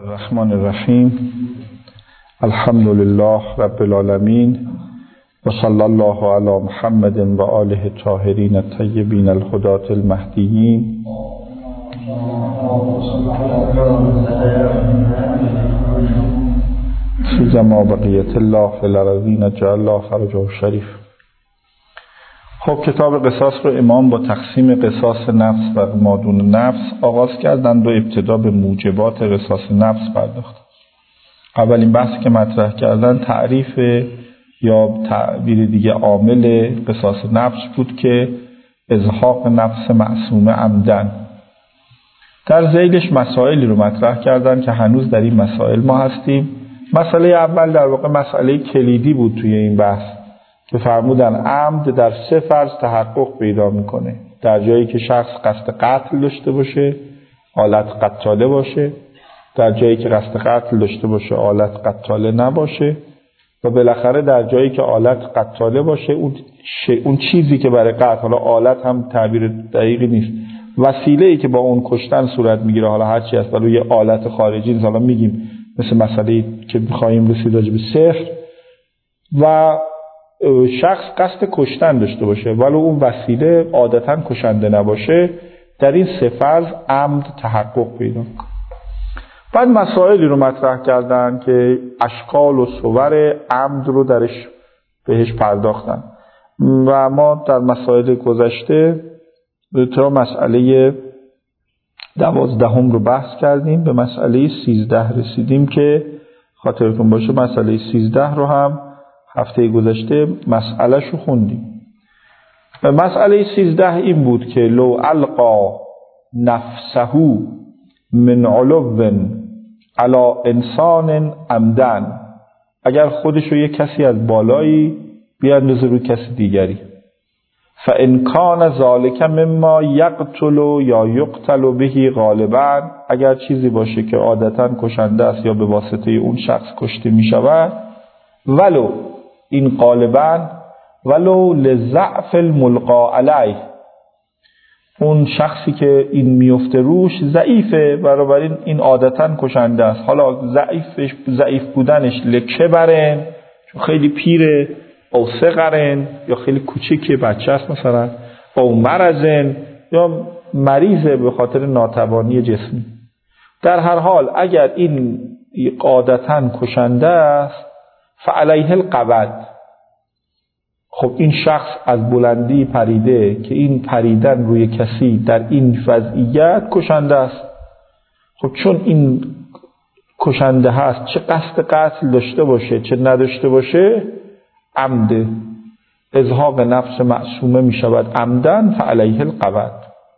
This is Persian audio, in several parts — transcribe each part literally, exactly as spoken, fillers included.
الرحمن الرحیم. الحمد لله رب العالمین و صلی الله علی محمد و آله الطاهرین الطیبین الهداة المهدیین. فیما بقیت الله فی الارضین جعل الله فرجه شریف. خب کتاب قصاص رو امام با تقسیم قصاص نفس و مادون نفس آغاز کردند و ابتدا به موجبات قصاص نفس پرداختند. اولین بحثی که مطرح کردن تعریف یا تعبیر دیگه عامل قصاص نفس بود که ازهاق نفس معصومه عمدن. در ذیلش مسائلی رو مطرح کردن که هنوز در این مسائل ما هستیم. مسئله اول در واقع مسئله کلیدی بود توی این بحث که فرمودن عمد در سه فرض تحقق پیدا میکنه. در جایی که شخص قصد قتل داشته باشه، آلت قتاله باشه، در جایی که قصد قتل داشته باشه، آلت قتاله نباشه، و بالاخره در جایی که آلت قتاله باشه اون, ش... اون چیزی که برای قتل، حالا آلت هم تعبیر دقیقی نیست، وسیله‌ای که با اون کشتن صورت میگیره، حالا هر چی هست، ولی یه آلت خارجی نیست. حالا میگیم مثل مسئله که می‌خوایم رسید راجع به سحر و شخص قصد کشتن داشته باشه ولی اون وسیله عادتاً کشنده نباشه، در این سه فرض عمد تحقق پیدا می‌کنه. بعد مسائلی رو مطرح کردن که اشکال و صور عمد رو درش بهش پرداختن و ما در مسائل گذشته تا مسئله دوازدهم رو بحث کردیم، به مسئله سیزده رسیدیم که خاطرتون باشه مسئله سیزده رو هم هفته گذشته مسئله‌ش رو خوندیم. مسئله سیزده این بود که لو القا نفسه من علو علی انسان عمدن، اگر خودش رو یک کسی از بالایی بیاندازه روی کسی دیگری، فان کان ذلک مما یقتل یا یقتل به غالبا، اگر چیزی باشه که عادتاً کشنده است یا به واسطه اون شخص کشته می شود، ولو این غالبا ولو لضعف الملقا علیه، اون شخصی که این میفته روش ضعیفه، بنابراین این عادتاً کشنده است. حالا ضعیفش ضعیف بودنش لکه برن چون خیلی پیره، او صغرن یا خیلی کوچیکه، بچه است مثلا، او مرضن یا مریضه به خاطر ناتوانی جسمی. در هر حال اگر این عادتاً کشنده است فعلیه القبض، خب این شخص از بلندی پریده که این پریدن روی کسی در این وضعیت کشنده است. خب چون این کشنده هست، چه قصد قتل داشته باشه چه نداشته باشه، عمد ازهاق نفس معصومه می شود عمدن فعلیه القبض.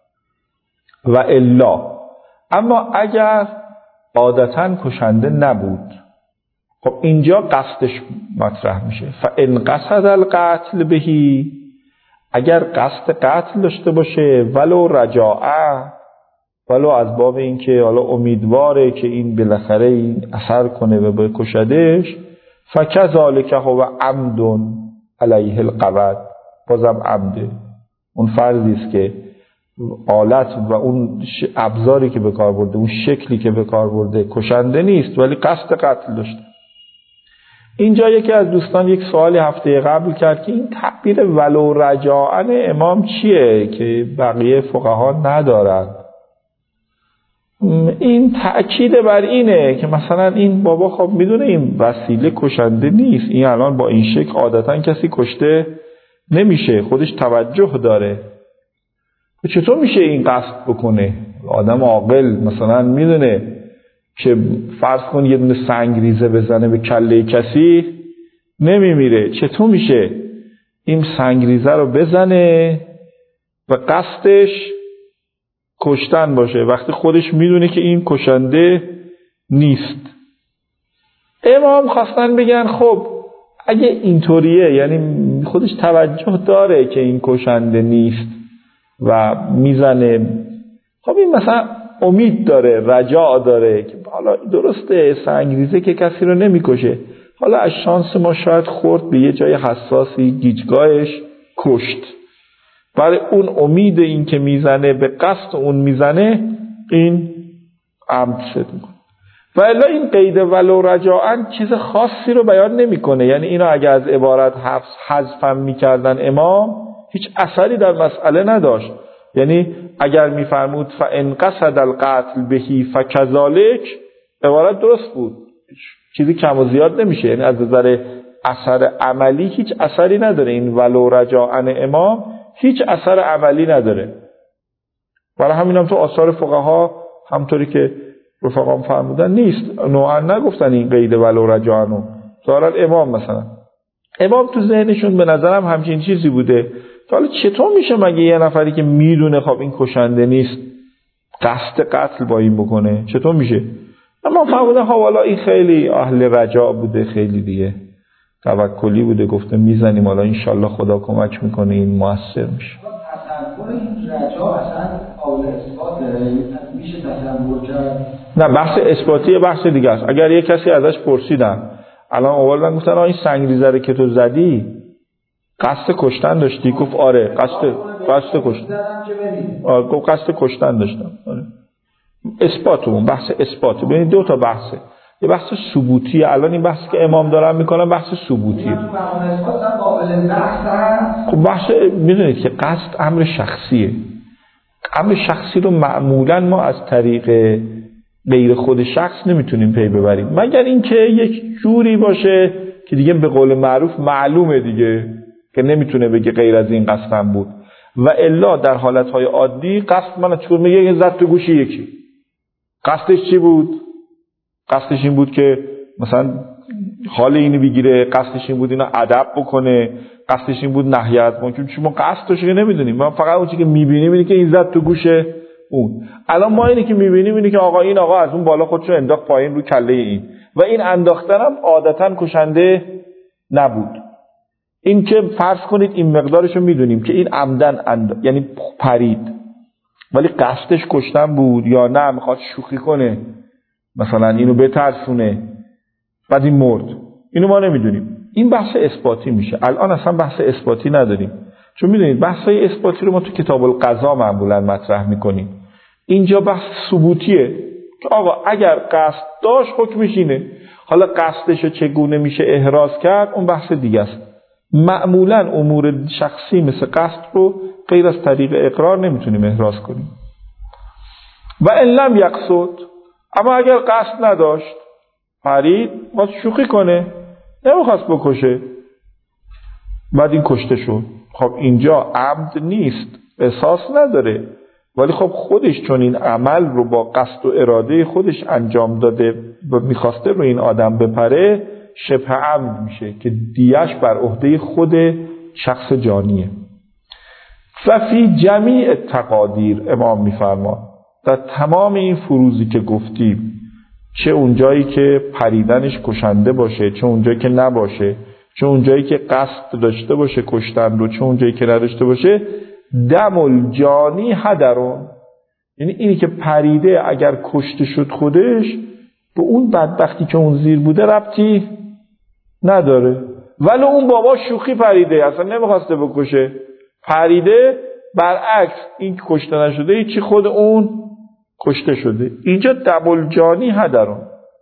و الا، اما اگر عادتاً کشنده نبود، خب اینجا قصدش مطرح میشه. فان قصد القتل بهی، اگر قصد قتل داشته باشه، ولو رجاعه، ولو از باب این که حالا امیدواره که این بالاخره این اثر کنه و بکشدش، فکذالک هو عمد علیه القبض، بازم عمده. اون فرضی است که آلت و اون ابزاری که به کار برده، اون شکلی که به کار برده کشنده نیست ولی قصد قتل داشته. اینجا یکی از دوستان یک سوالی هفته قبل کرد که این تعبیر ولو رجاعن امام چیه که بقیه فقها ندارند. این تأکید بر اینه که مثلا این بابا خب میدونه این وسیله کشنده نیست، این الان با این شکل عادتا کسی کشته نمیشه، خودش توجه داره، چطور میشه این قصد بکنه؟ آدم عاقل مثلا میدونه که فرض کن یه دونه سنگریزه بزنه به کله کسی نمیمیره، چطور میشه این سنگریزه رو بزنه و قصدش کشتن باشه وقتی خودش میدونه که این کشنده نیست؟ امام خواستن بگن خب اگه اینطوریه، یعنی خودش توجه داره که این کشنده نیست و میزنه، خب این مثلا امید داره، رجاع داره که حالا درسته سنگریزه که کسی رو نمیکشه، حالا از شانس ما شاید خورد به یه جای حساسی گیجگاهش کشت، برای اون امید این که میزنه به قصد اون میزنه این عمد شد. و الا این قید ولو رجاءً چیز خاصی رو بیان نمیکنه. یعنی اینا اگه از عبارت حذف میکردن امام هیچ اثری در مسئله نداشت. یعنی اگر میفرمود فان قصد القتل بهی فکذالک، عبارت درست بود، چیزی کم و زیاد نمیشه. یعنی از نظر اثر عملی هیچ اثری نداره. این ولو رجاءً امام هیچ اثر عملی نداره. برای همین هم تو آثار فقها همطوری که رفقام فرمودن نیست، نوعا نگفتن این قید ولو رجاءً رو. ظاهرا امام مثلا امام تو ذهنشون به نظرم همچین چیزی بوده. حالا چطور میشه مگه یه نفری که میدونه خب این کشنده نیست قصد قتل با این بکنه؟ چطور میشه؟ اما فرمودن ها والا این خیلی اهل رجاء بوده، خیلی دیگه توکلی بوده، گفته میزنیم حالا انشالله خدا کمک میکنه این موثر میشه. تصور این رجاء اصلا قابل اثبات میشه تصور کرد؟ نه، بحث اثباتی بحث دیگه است. اگر یه کسی ازش پرسیدن الان اول گفتن این سنگریزه رو که تو زدی قصد کشتن داشتی؟ گفت آره قصد قصد کشتن آره گفت قصد کشتن داشتم. آره. اثباتمون بحث اثبات. ببینید دو تا بحثه، یه بحث ثبوتیه. الان این بحثی که امام دارن میکنن بحث ثبوتیه. خب بحث میدونید که قصد امر شخصیه. امر شخصی رو معمولا ما از طریق غیر خود شخص نمیتونیم پی ببریم، مگر اینکه یک جوری باشه که دیگه به قول معروف معلومه دیگه که نمیتونه بگه غیر از این قصدم بود. و الا در حالتهای عادی قصد من چون میگه یه زد تو گوش یکی، قصدش چی بود؟ قصدش این بود که مثلا حال اینو بگیره، قصدش این بود اینو ادب بکنه، قصدش این بود نهیت کنه. چون ما قصدش رو نمیدونیم، ما فقط اون چیزی که میبینیم اینه که این زد تو گوش اون. الان ما اینی که میبینیم اینه که آقا این آقا از اون بالا خودشو انداخت پایین رو کله این، و این انداختن هم عادتا کشنده نبود. این که فرض کنید این مقدارشو میدونیم که این عمدن اند... یعنی پرید، ولی قصدش کشتن بود یا نه میخواد شوخی کنه، مثلا اینو بترسونه بعد این مرد، اینو ما نمیدونیم. این بحث اثباتی میشه. الان اصلا بحث اثباتی نداریم، چون میدونید بحثای اثباتی رو ما تو کتاب القضا معمولا مطرح میکنیم. اینجا بحث ثبوتیه که آقا اگر قصد داشت حکمش اینه. حالا قصدش چگونه میشه احراز کرد اون بحث دیگه است. معمولا امور شخصی مثل قصد رو غیر از طریق اقرار نمیتونیم احراز کنیم. و ان لم یقصد، اما اگر قصد نداشت، فرید باز شوخی کنه، نمیخواست بکشه، بعد این کشته شد، خب اینجا عمد نیست، قصاص نداره، ولی خب خودش چون این عمل رو با قصد و اراده خودش انجام داده و میخواسته رو این آدم بپره، شبه عمد میشه که دیش بر عهده خود شخص جانیه. و فی جمیع تقادیر، امام میفرما در تمام این فروزی که گفتیم، چه اونجایی که پریدنش کشنده باشه، چه اونجایی که نباشه، چه اونجایی که قصد داشته باشه کشتن رو، چه اونجایی که نداشته باشه، دم الجانی هدرون، یعنی اینی که پریده اگر کشته شد خودش به اون بدبختی که اون زیر بوده ربطی نداره. ولی اون بابا شوخی پریده، اصلا نمیخواسته بکشه، پریده، برعکس این کشته نشده، چی خود اون کشته شده. اینجا دم الجانی هدرون.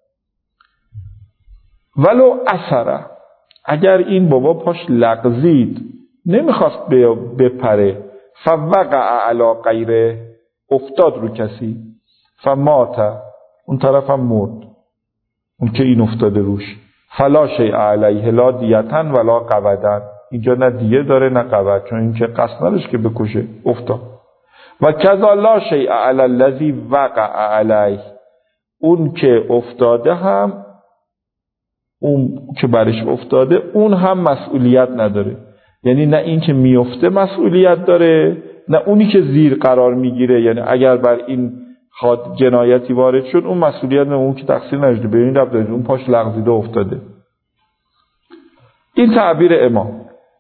ولو اثره، اگر این بابا پاش لغزید، نمیخواست بپره، فوقع علی غیره، افتاد رو کسی، فمات، اون طرف هم مرد، اون که این افتاده روش، فلا شیء علیه لا دیتن ولا قودن، اینجا نه دیه داره نه قود، چون این که قصد نداشت که بکشه، افتاد. و کذا لا شیء علی الذی وقع علیه، اون که افتاده هم، اون که برش افتاده اون هم مسئولیت نداره. یعنی نه این که میفته مسئولیت داره، نه اونی که زیر قرار میگیره. یعنی اگر بر این خاد جنایتی وارد شد اون مسئولیت نه، اون که تقصیر نشده، به این ربط اون پاش لغزیده افتاده. این تعبیر امام.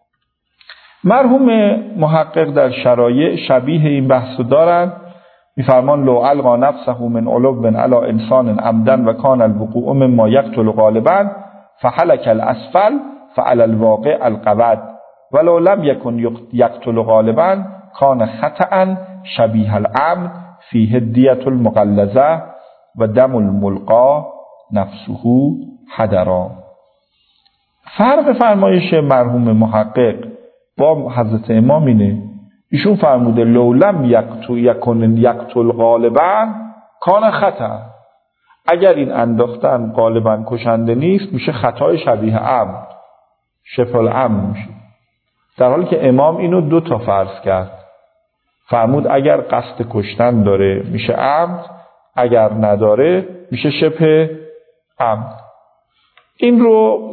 مرحوم محقق در شرایع شبیه این بحثو دارن، میفرمان لو القا نفسه من علو علی انسان عمدن و کان الوقوع مما یقتل غالبا فحلک الاسفل فعلى الواقع القود ولو لم یکن یقتل غالبا کان خطأ شبیه العمد فیه دیت المغلظه و دم الملقا نفسه حدرا. فرق فرمایش مرحوم محقق با حضرت امام اینه، ایشون فرموده لو لم یقتل یکن یقتل غالبا کان خطا، اگر این انداختن غالبا کشنده نیست میشه خطای شبیه عمد، شبه العمد میشه. در حالی که امام اینو دو تا فرض کرد، فرمود اگر قصد کشتن داره میشه عمد، اگر نداره میشه شبه عمد. این رو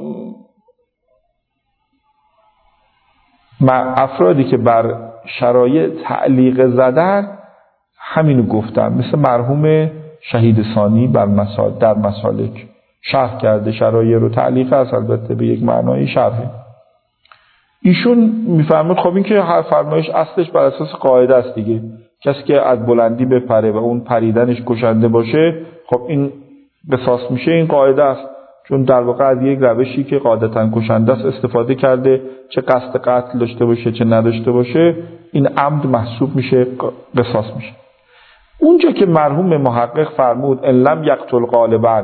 افرادی که بر شرایط تعلیق زدن همینو گفتن، مثل مرحوم شهید ثانی بر مسال در مسالک شرح کرده شرایط رو، تعلیق است البته به یک معنای شرحه. ایشون میفرماد خب این که هر فرمایش اصلش بر اساس قاعده است دیگه، کسی که از بلندی بپره و اون پریدنش کشنده باشه خب این قصاص میشه، این قاعده است، چون در واقع از یک روشی که قاعدتاً کشنده است استفاده کرده، چه قصد قتل داشته باشه چه نداشته باشه این عمد محسوب میشه، قصاص میشه. اونجا که مرحوم محقق فرمود ان لم یقتل غالبا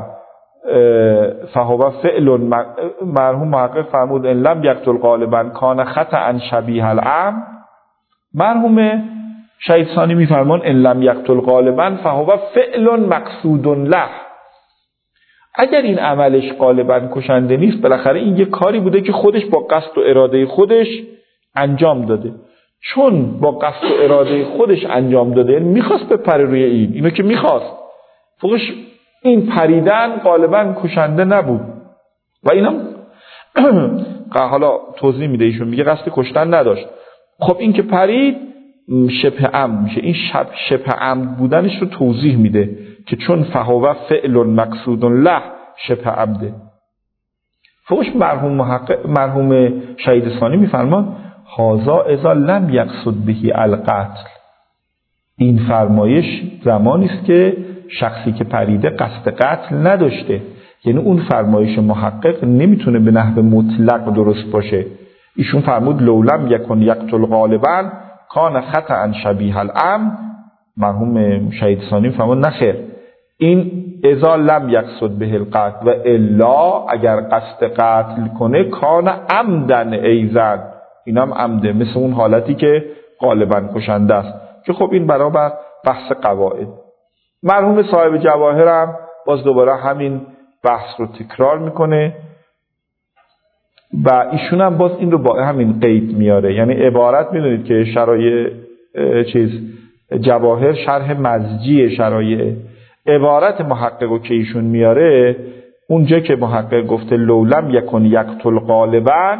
فهو فعل، مرحوم محقق فرمود ان لم یقتل غالبا کان خطأ شبیه العمد، مرحوم شهید ثانی میفرمان ان لم یقتل غالبا فهو فعل مقصود له، اگر این عملش غالبا کشنده نیست بالاخره این یه کاری بوده که خودش با قصد و اراده خودش انجام داده، چون با قصد و اراده خودش انجام داده یعنی میخواست بپره روی این، اینو که میخواست، فوقش این پریدن غالبا کشنده نبود و اینا حالا توضیح میده، ایشون میگه قصد کشتن نداشت. خب این که پرید شبه عمد میشه، این شب شبه عمد بودنش رو توضیح میده که چون فهو فعل مقصود له شبه عمده. فوقش مرحوم محقق مرحوم شهید ثانی میفرمان هذا اذا لم یقصد به القتل، این فرمایش زمانی است که شخصی که پریده قصد قتل نداشته، یعنی اون فرمایش محقق نمیتونه به نحو مطلق درست باشه. ایشون فرمود لو لم یکن یقتل غالبا کان خطأ شبیه العمد، مرحوم شهید ثانی فرمود نخیر، این اذا لم یقصد به القتل و الا اگر قصد قتل کنه کان عمدن ایزن، اینم عمده، مثل اون حالتی که غالبا کشنده است، که خب این برابر بحث قواعد. مرحوم صاحب جواهر هم باز دوباره همین بحث رو تکرار میکنه و ایشون هم باز این رو با همین قید میاره، یعنی عبارت میدونید که شرایع چیز جواهر شرح مزجی شرایع، عبارت محقق که ایشون میاره اونجا که محقق گفته لو لم یکن یقتل غالبا،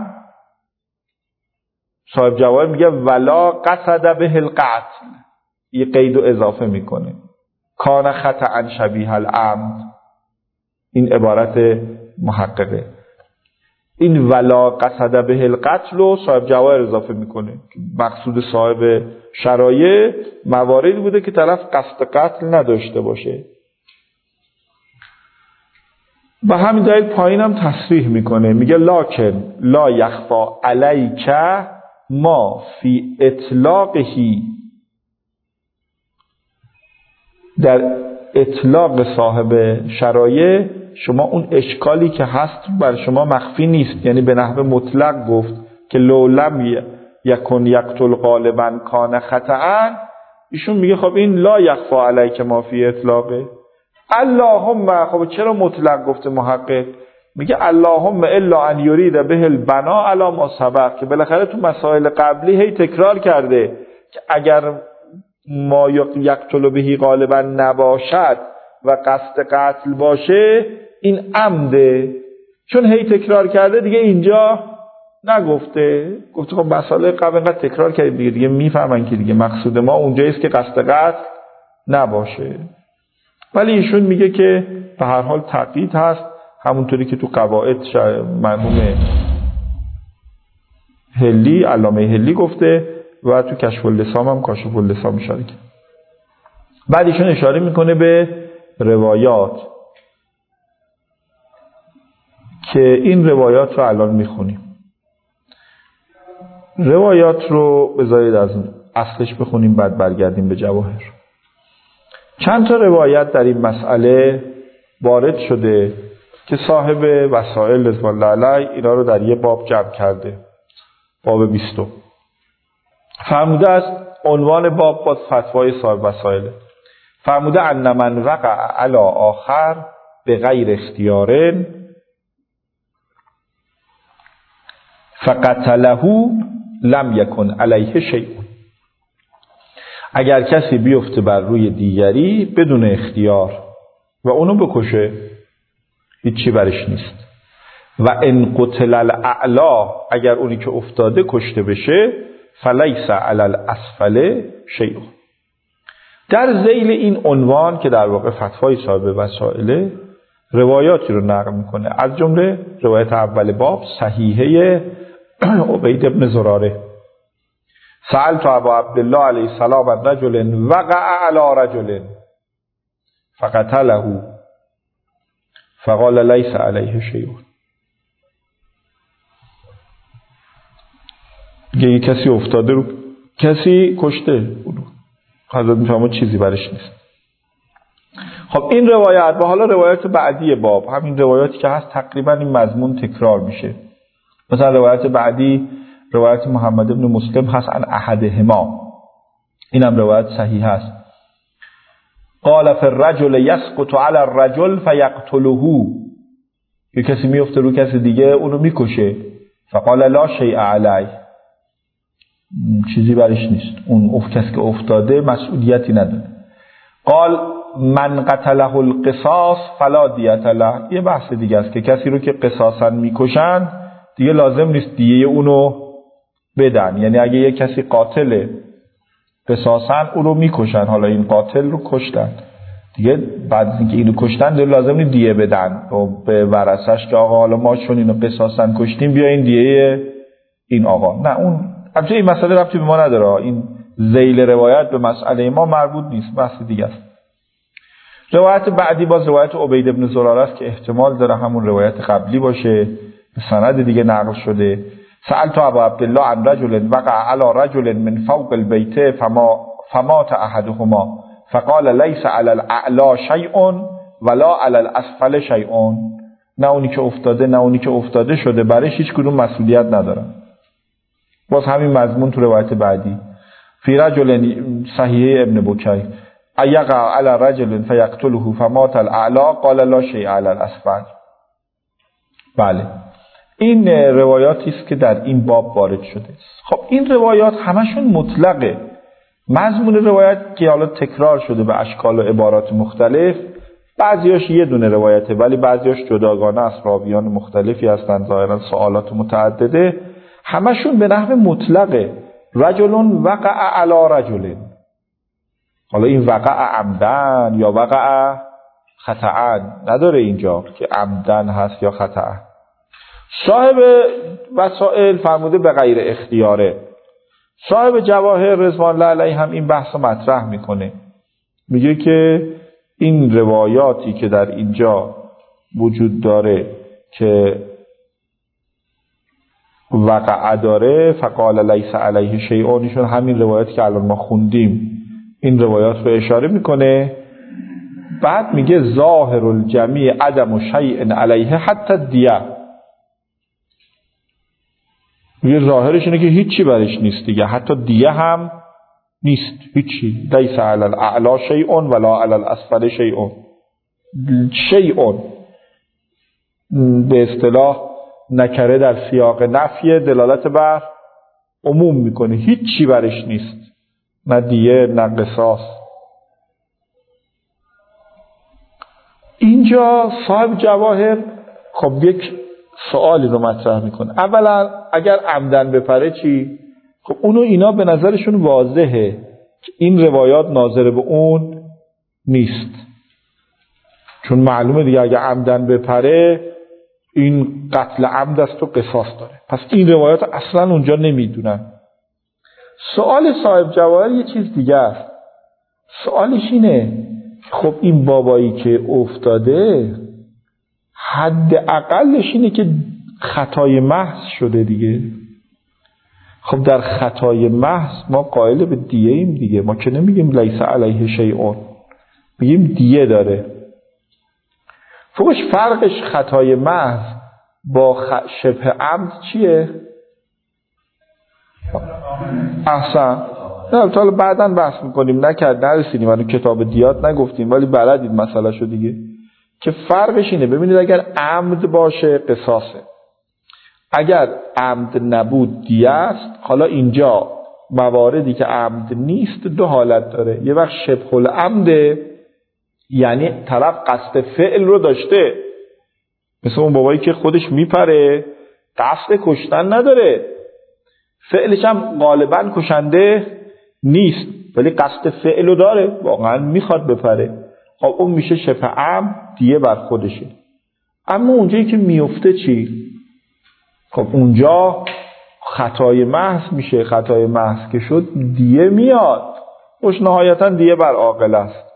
صاحب جواهر میگه ولا قصد به القتل، یه قید و اضافه میکنه کان خطأ شبیه العمد، این عبارت محققه، این ولا قصد به القتل رو صاحب جواهر اضافه میکنه، مقصود صاحب شرایع مواردی بوده که طرف قصد قتل نداشته باشه. و همین دلیل پایین هم تصریح میکنه، میگه لکن لا یخفا علیک ما فی اطلاقهی، در اطلاق صاحب شرایع شما اون اشکالی که هست بر شما مخفی نیست، یعنی به نحو مطلق گفت که لو لم یکن یقتل غالبا کان خطأ، ایشون میگه خب این لا یخفا علیک ما فی اطلاقه، اللهم خب چرا مطلق گفته محقق؟ میگه اللهم الا ان یرید به البنا علی ما سبق، که بالاخره تو مسائل قبلی هی تکرار کرده که اگر ما یقتل بهی غالبا نباشد و قصد قتل باشه این عمده، چون هی تکرار کرده دیگه اینجا نگفته، گفته خب مسائل قبل اینقدر تکرار کرده دیگه دیگه میفهمن که دیگه مقصود ما اونجاییست که قصد قتل نباشه. ولی ایشون میگه که به هر حال تقیید هست، همونطوری که تو قواعد مرحوم هلی علامه هلی گفته و تو کشف اللسان هم کاشف اللسان اشاره کرد. بعد ایشون اشاره میکنه به روایات که این روایات رو الان میخونیم. روایات رو بذارید از اصلش بخونیم بعد برگردیم به جواهر. چند تا روایت در این مسئله وارد شده که صاحب وسائل رضوان الله علیه اینا رو در یه باب جمع کرده، باب بیستم. فرموده است عنوان باب با فتوای صاحب وسائل، فرموده ان من وقع علی آخر به غیر اختیار فقتله لم یکن علیه شیء. اگر کسی بیفته بر روی دیگری بدون اختیار و اونو بکشه هیچی برش نیست. و ان قتل الاعلا، اگر اونی که افتاده کشته بشه فلیس علی الاسفل شیء. در ذیل این عنوان که در واقع فتوای صاحب وسائل روایاتی رو نقل میکنه، از جمله روایت اول باب صحیحه عبید ابن زراره، سألت ابا عبدالله علیه السلام عن رجل وقع علی رجل فقتله فقال لیس علیه شیء. یه کسی افتاده رو کسی کشته اونو، حضرت میفرماد چیزی برش نیست. خب این روایت و حالا روایت بعدی باب، همین روایاتی که هست تقریبا این مضمون تکرار میشه. مثلا روایت بعدی روایت محمد ابن مسلم هست عن احدهما، اینم روایت صحیح هست. قال فی الرجل یسقط علی الرجل فیقتله، یه کسی میفته رو کسی دیگه اونو میکشه، فقال لا شیء علیه، چیزی برش نیست، اون اف کسی که افتاده مسئولیتی نداره. قال من قتله القصاص فلا دیت له، یه بحث دیگه است که کسی رو که قصاصا میکشن دیگه لازم نیست دیگه اونو بدن، یعنی اگه یه کسی قاتله قصاصا اونو میکشن، حالا این قاتل رو کشتن دیگه، بعد اینکه اینو کشتن دیگه لازم نیست دیگه بدن و به ورثش که آقا حالا ما چون اینو قصاصا کشتیم بیا این دیگه این آقا، نه اون البته این مسئله ربطی به ما نداره، این ذیل روایت به مسئله ما مربوط نیست، بحث دیگه است. روایت بعدی باز روایت عبید ابن زراره است که احتمال داره همون روایت قبلی باشه، به سند دیگه نقل شده. سألت ابا عبدالله عن رجل وقع علی رجل من فوق البیت فما فمات احدهما فقال لیس علی الاعلا شیء ولا علی الاسفل شیء، نه اونی که افتاده نه اونی که افتاده شده برش هیچ کدوم مسئولیت نداره. باز همین مضمون تو روایت بعدی فی رجل صحیح ابن بوکی ایقع علی رجل فیقتله فمات الاعلا قال لا شیء علی الاسفل. بله این روایاتی است که در این باب وارد شده است. خب این روایات همشون مطلقه، مضمون روایت که حالا تکرار شده به اشکال و عبارات مختلف، بعضیاش یه دونه روایته ولی بعضیاش جداگانه است، راویان مختلفی هستن، ظاهرا سوالات متعدده، همشون به نحو مطلقه. رجل وقع علی رجل، حالا این وقع عمدن یا وقع خطأ نداره اینجا که عمدن هست یا خطأ. صاحب وسائل فرموده به غیر اختیاره. صاحب جواهر رضوان الله علیه هم این بحث رو مطرح میکنه، میگه که این روایاتی که در اینجا وجود داره که وقع داره فقال لیس علیه شیء، ایشون همین روایاتی که الان ما خوندیم این روایات رو اشاره میکنه. بعد میگه ظاهر الجمیع عدم شیء علیه حتی دیه، میگه ظاهرش اینه که هیچی برش نیست دیگه، حتی دیه هم نیست، هیچی. لیس علی الاعلا شیء ولا علی الاسفل شیء. شیء به اصطلاح نکره در سیاق نفی دلالت بر عموم میکنه، هیچی برش نیست، نه دیه نه قصاص. اینجا صاحب جواهر خب یک سوالی رو مطرح میکنه. اولا اگر عمدن بپره چی؟ خب اونو اینا به نظرشون واضحه که این روایات ناظر به اون نیست، چون معلومه دیگه اگر عمدن بپره این قتل عمد است و قصاص داره، پس این روایات اصلا اونجا نمیدونن. سوال صاحب جواهر یه چیز دیگه است. سوالش اینه خب این بابایی که افتاده حد اقلش اینه که خطای محض شده دیگه. خب در خطای محض ما قائل به دیه ایم دیگه، ما که نمیگیم لیس علیه شیء، میگیم دیه داره. فوقش فرقش خطای محض با خ... شبه عمد چیه؟ احسن. نه تا بعداً بحث میکنیم، نکرد نرسیدیم، منو کتاب دیات نگفتیم ولی بلدید مسئله شو دیگه، که فرقش اینه. ببینید اگر عمد باشه قصاصه، اگر عمد نبود دیه است. حالا اینجا مواردی که عمد نیست دو حالت داره. یه وقت شبه العمد، یعنی طرف قصد فعل رو داشته، مثل اون بابایی که خودش میپره قصد کشتن نداره، فعلش هم غالبا کشنده نیست ولی قصد فعل رو داره، واقعا میخواد بپره. خب اون میشه شبه عمد، دیه بر خودشه. اما اونجایی که میفته چی؟ خب اونجا خطای محض میشه. خطای محض که شد دیه میاد، خوش نهایتا دیه بر عاقل است.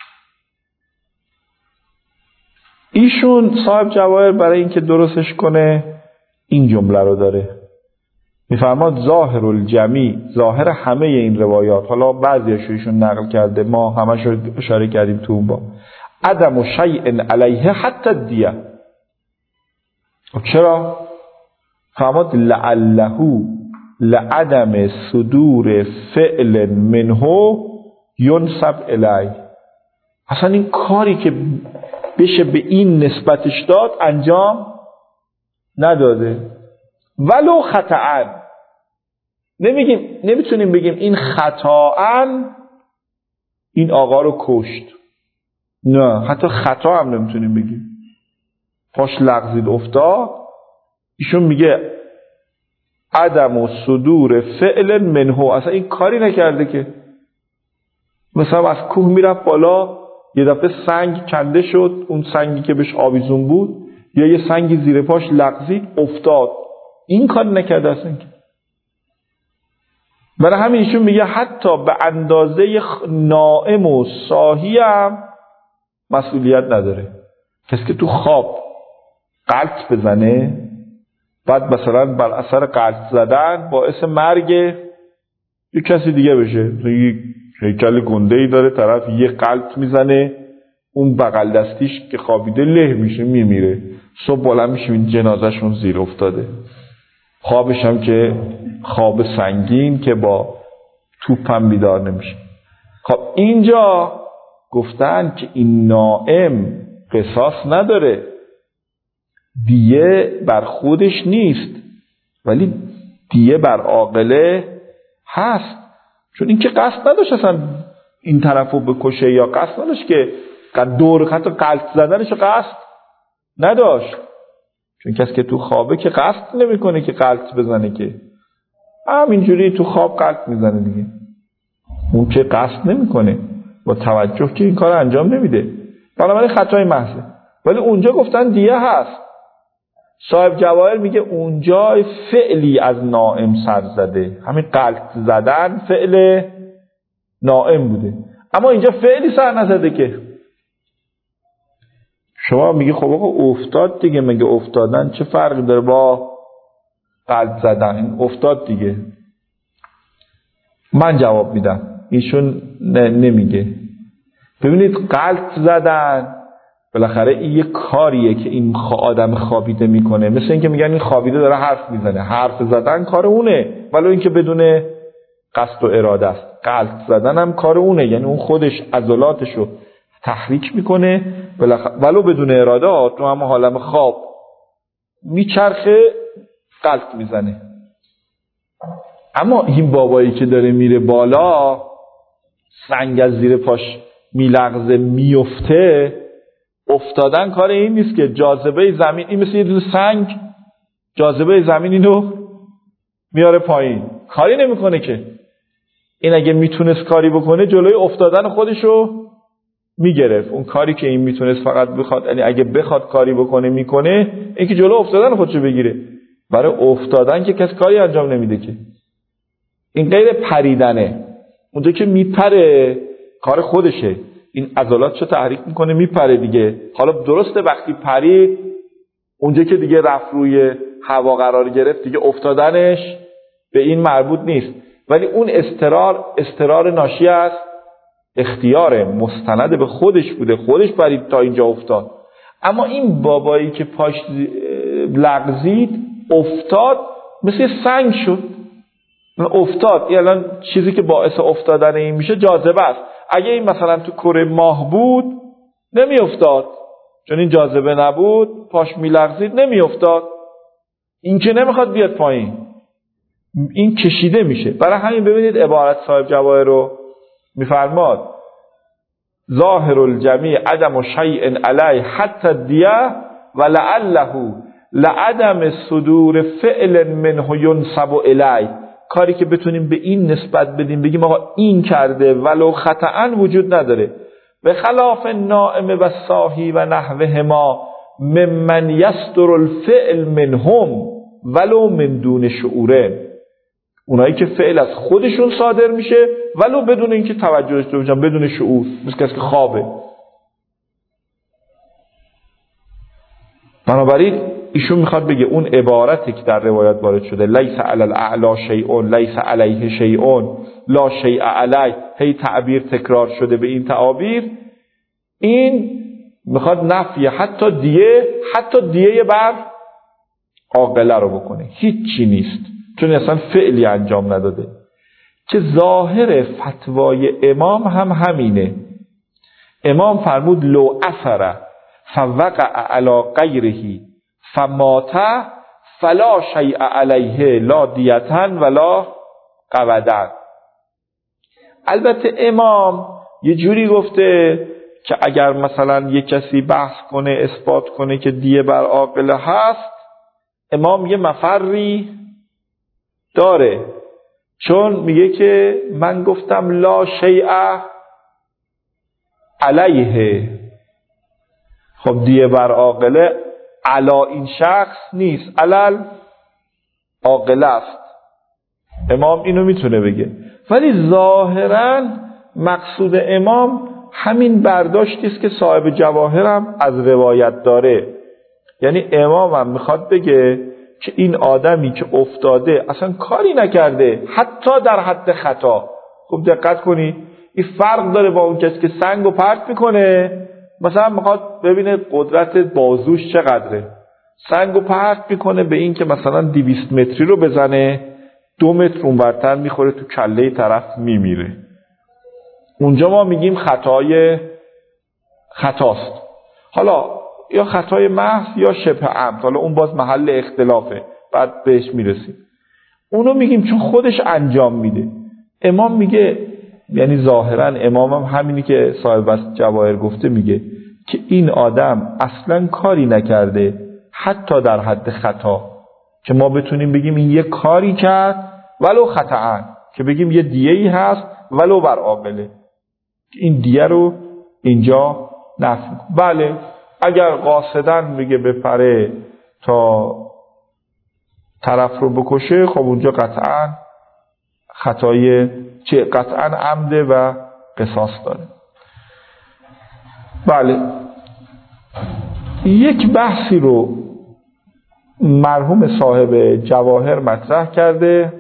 ایشون صاحب جواهر برای اینکه درستش کنه این جمله رو داره، میفرماد ظاهر الجمی، ظاهر همه این روایات، حالا بعضیش ایشون نقل کرده، ما همش رو اشاره کردیم تو اون با عدم و شیء علیه حتی دیه. چرا؟ فرماد لعله لعدم صدور فعل منه ینسب الیه. اصلا این کاری که بشه به این نسبتش داد انجام نداده، ولو خطأن. نمیگیم، نمیتونیم بگیم این خطاً این آقا رو کشت، نه، حتی خطا هم نمیتونیم بگیم. پاش لغزید افتاد، ایشون میگه عدم و صدور فعل منه، اصلا این کاری نکرده که. مثلا از کوه میرفت بالا، یه دفعه سنگ کنده شد، اون سنگی که بهش آویزون بود، یا یه سنگی زیر پاش لغزید افتاد، این کار نکرده اصلا. برای همین ایشون میگه حتی به اندازه نائم و صاحی هم مسئولیت نداره. کسی که تو خواب قلط بزنه، بعد مثلا بر اثر قلط زدن باعث مرگ یک کسی دیگه بشه، یک هیکل گنده‌ای داره، طرف یه قلط میزنه، اون بغل دستیش که خوابیده له میشه، میمیره، صبح بالا میشه این جنازهشون زیر افتاده. خوابش هم که خواب سنگین که با توپم بیدار نمیشه. خب اینجا گفتن که این نائم قصاص نداره، دیه بر خودش نیست ولی دیه بر عاقله هست، چون این که قصد نداشت اصلا این طرفو بکشه، یا قصد نداشت که دور خط قلط زدنش قصد نداشت، چون کسی که تو خوابه که قصد نمیکنه که قلط بزنه، که همینجوری تو خواب قلط میزنه دیگه، اون که قصد نمیکنه، با توجه که این کار انجام نمیده، بنابراین خطای محضه. ولی اونجا گفتن دیه هست. صاحب جواهر میگه اونجا فعلی از نائم سر زده، همین قلط زدن فعل نائم بوده، اما اینجا فعلی سر نزده که. شما میگه خب آقا افتاد دیگه، مگه افتادن چه فرقی داره با قلط زدن؟ این افتاد دیگه. من جواب میدم، ایشون نمیگه. ببینید قلط زدن بالاخره این یه کاریه که این آدم خوابیده میکنه، مثل اینکه میگن این خوابیده داره حرف میزنه، حرف زدن کار اونه ولو اینکه بدون قصد و اراده است. قلط زدن هم کار اونه، یعنی اون خودش عضلاتشو تحریک میکنه ولو بدون اراده، تو هم حالم خواب میچرخه قلط میزنه. اما این بابایی که داره میره بالا، سنگ از زیر پاش میلغزه میفته، افتادن کار این نیست که جاذبه زمین، این مثل یه دونه سنگ، جاذبه زمین اینو میاره پایین، کاری نمیکنه که. این اگه میتونست کاری بکنه جلوی افتادن خودشو میگرفت. اون کاری که این میتونست فقط بخواد، یعنی اگه بخواد کاری بکنه میکنه، این که جلو افتادن خودشو بگیره. برای افتادن که کس کاری انجام نمیده که. این غیر پریدنه. اونجا که میپره کار خودشه، این عضلاتشو تحریک میکنه میپره دیگه. حالا درسته وقتی پرید اونجا که دیگه رفت روی هوا قرار گرفت دیگه افتادنش به این مربوط نیست، ولی اون استرار استرار ناشی از اختیار مستند به خودش بوده، خودش پرید تا اینجا افتاد. اما این بابایی که پاش لغزید افتاد مثل سنگ شد، افتاد. این الان چیزی که باعث افتادن این میشه جاذبه است. اگه این مثلا تو کره ماه بود نمی افتاد، چون این جاذبه نبود، پاش میلغزید نمی افتاد. این که نمیخواد بیاد پایین، این کشیده میشه. برای همین ببینید عبارت صاحب جواهر رو میفرماد ظاهر الجمیع عدم شیء علیه حتی دیه و لعله لعدم صدور فعل منه ینسب الیه. کاری که بتونیم به این نسبت بدیم، بگیم آقا این کرده ولو خطأ وجود نداره. به خلاف نائم و صاحی و نحوهما ممن یصدر الفعل منهم ولو من دون شعوره. اونایی که فعل از خودشون صادر میشه ولو بدون اینکه توجه داشته باشن، بدون شعور، مثل کسی که خوابه. بنابراین ایشون میخواد بگه اون عبارتی که در روایت وارد شده لیس علی الاعلا شیء لیس علیه شیء لا شیء علیه، هی تعبیر تکرار شده به این تعابیر، این میخواد نفی حتی دیه حتی دیه بر عاقله رو بکنه. هیچی نیست، چون اصلا فعلی انجام نداده. که ظاهر فتوای امام هم همینه. امام فرمود لو اثر فوقع علی غیره فمات فلا شیء علیه لا دیتا ولا قودن. البته امام یه جوری گفته که اگر مثلا یک کسی بحث کنه اثبات کنه که دیه بر عاقله هست، امام یه مفری داره، چون میگه که من گفتم لا شیء علیه. خب دیه بر عاقله علا این شخص نیست، علل عاقله است. امام اینو میتونه بگه، ولی ظاهرا مقصود امام همین برداشتی است که صاحب جواهر هم از روایت داره. یعنی امام هم میخواد بگه که این آدمی که افتاده اصلا کاری نکرده، حتی در حد خطا. خوب دقت کنی، این فرق داره با اون کسی که سنگو پرت میکنه، مثلا میخواد ببینه قدرت بازوش چقدره، سنگو پرت میکنه به این که مثلا دویست متری رو بزنه، دو متر اونورتر میخوره تو کله طرف میمیره. اونجا ما میگیم خطای خطاست. حالا یا خطای محض یا شبه عمد، حالا اون باز محل اختلافه، بعد بهش میرسیم. اونو میگیم چون خودش انجام میده. امام میگه، یعنی ظاهرا امام هم همینی که صاحب جواهر گفته، میگه که این آدم اصلا کاری نکرده حتی در حد خطا، که ما بتونیم بگیم این یه کاری کرد ولو خطأ، که بگیم یه دیه‌ای هست ولو بر عاقله. این دیه رو اینجا نفی. بله اگر قاصدن میگه بپره تا طرف رو بکشه، خب اونجا قطعا خطای چه قطعا عمده و قصاص داره. بله یک بحثی رو مرحوم صاحب جواهر مطرح کرده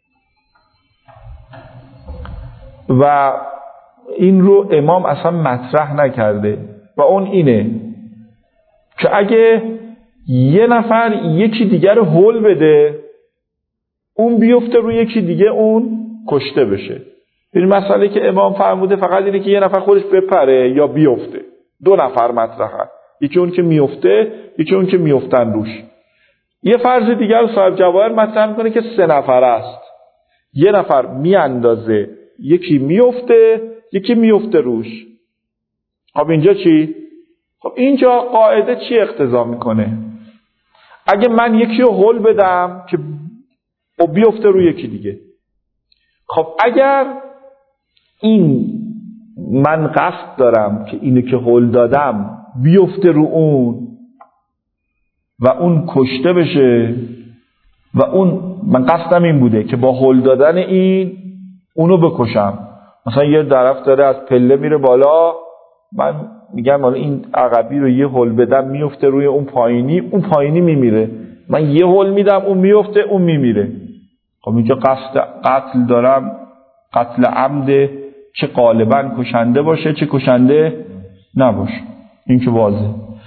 و این رو امام اصلا مطرح نکرده، و اون اینه که اگه یه نفر یکی دیگر رو هول بده، اون بیفته روی یکی دیگه، اون کشته بشه. این مسئله که امام فرموده فقط اینه که یه نفر خودش بپره یا بیفته. دو نفر مطرحه، یکی اون که میفته، یکی اون که میفتن روش. یه فرض دیگر رو صاحب جواهر مطرح میکنه که سه نفر است، یه نفر میاندازه، یکی میفته، یکی میفته روش. خب اینجا چی؟ خب اینجا قاعده چی اقتضا میکنه؟ اگه من یکی رو هول بدم که او بیفته روی یکی دیگه، خب اگر این من قصد دارم که اینو که هول دادم بیفته رو اون و اون کشته بشه، و اون من قصدم این بوده که با هول دادن این اونو بکشم. مثلا یه طرف داره از پله میره بالا، من میگم حالا این عقبی رو یه هول بدم میفته روی اون پایینی، اون پایینی میمیره، من یه هول میدم اون میفته اون میمیره. خب اینجا قصد قتل دارم، قتل عمد، چه غالبا کشنده باشه چه کشنده نباشه، این که واضحه.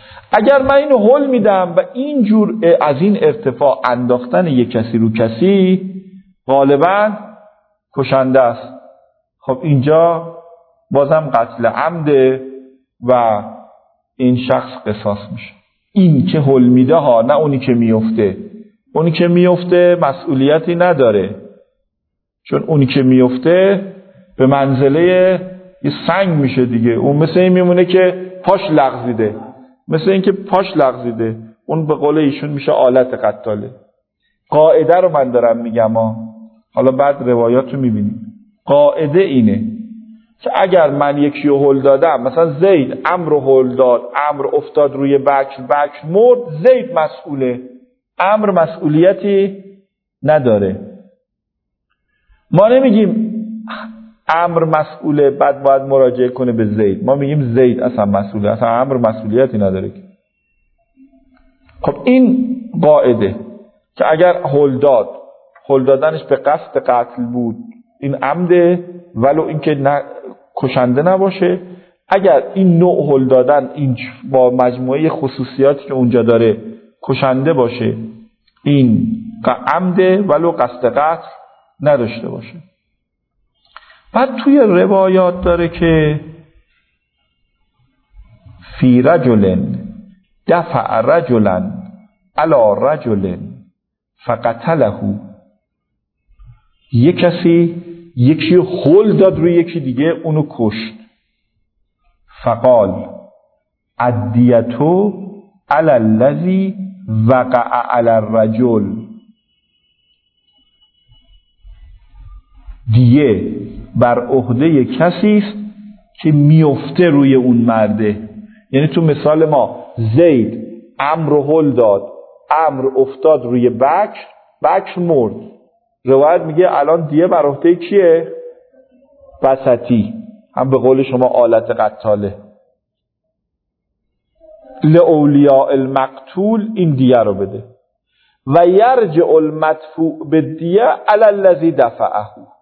اگر من اینو هول میدم و اینجور از این ارتفاع انداختن یک کسی رو کسی غالبا کشنده است، خب اینجا بازم قتل عمده و این شخص قصاص میشه. این که هول میده ها، نه اونی که میفته. اونی که میفته مسئولیتی نداره، چون اونی که میفته به منزله یه سنگ میشه دیگه. اون مثل این میمونه که پاش لغزیده، مثل این که پاش لغزیده، اون به قول ایشون میشه آلت قتاله. قاعده رو من دارم میگم ها، حالا بعد روایات رو میبینیم. قاعده اینه که اگر من یکی رو هل دادم، مثلا زید عمرو رو هل داد، عمرو افتاد روی بکر، بکر مرد، زید مسئوله، عمرو مسئولیتی نداره. ما نمیگیم عمرو مسئوله بعد باید مراجعه کنه به زید، ما میگیم زید اصلا مسئوله، اصلا عمرو مسئولیتی نداره. خب این قاعده که اگر هل داد، هل دادنش به قصد قتل بود، این عمده، ولو اینکه نه کشنده نباشه. اگر این نوع هل دادن این با مجموعه خصوصیاتی که اونجا داره کشنده باشه، این عمده ولو قصد قتل نداشته باشه. بعد توی روایات داره که فی رجل دفع رجلا علی رجل فقتله، یک کسی یکی هل داد روی یکی دیگه، اونو کشت. فقال الدیتو علی الذی وقع علی الرجل، دیه بر عهده کسی است که میفته روی اون مرده. یعنی تو مثال ما زید عمرو هل داد، عمرو افتاد روی بکر، بکر مرد. روایت میگه الان دیه بر عهده کیه؟ وسطی، هم به قول شما آلت قتاله. لاولیاء المقتول این دیه رو بده و یرجع المدفوع بالدیه علی الذی دفعه،